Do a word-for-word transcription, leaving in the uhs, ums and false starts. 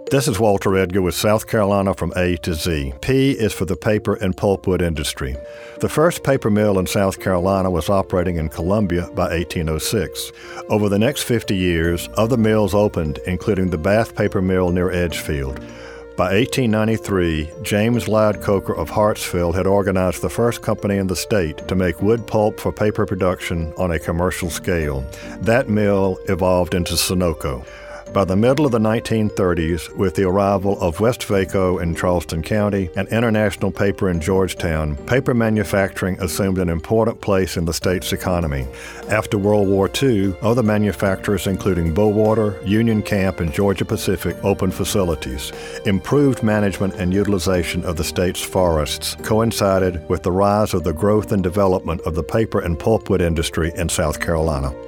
This is Walter Edgar with South Carolina from A to Z. P is for the paper and pulpwood industry. The first paper mill in South Carolina was operating in Columbia by eighteen oh six. Over the next fifty years, other mills opened, including the Bath Paper Mill near Edgefield. By eighteen ninety-three, James Loud Coker of Hartsville had organized the first company in the state to make wood pulp for paper production on a commercial scale. That mill evolved into Sonoco. By the middle of the nineteen thirties, with the arrival of Westvaco in Charleston County and International Paper in Georgetown, paper manufacturing assumed an important place in the state's economy. After World War Two, other manufacturers, including Bowater, Union Camp, and Georgia Pacific, opened facilities. Improved management and utilization of the state's forests coincided with the rise of the growth and development of the paper and pulpwood industry in South Carolina.